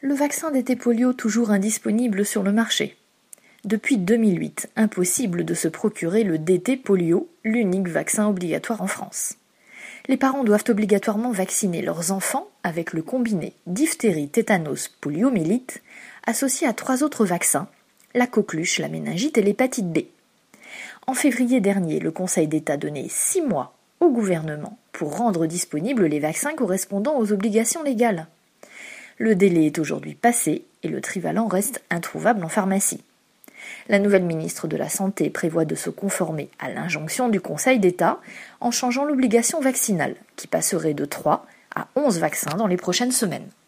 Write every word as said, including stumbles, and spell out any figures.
Le vaccin d'été polio toujours indisponible sur le marché. Depuis deux mille huit, impossible de se procurer le D T polio, l'unique vaccin obligatoire en France. Les parents doivent obligatoirement vacciner leurs enfants avec le combiné diphtérie, tétanos, poliomyélite, associé à trois autres vaccins, la coqueluche, la méningite et l'hépatite B. En février dernier, le Conseil d'État donnait six mois au gouvernement pour rendre disponibles les vaccins correspondant aux obligations légales. Le délai est aujourd'hui passé et le trivalent reste introuvable en pharmacie. La nouvelle ministre de la Santé prévoit de se conformer à l'injonction du Conseil d'État en changeant l'obligation vaccinale, qui passerait de trois à onze vaccins dans les prochaines semaines.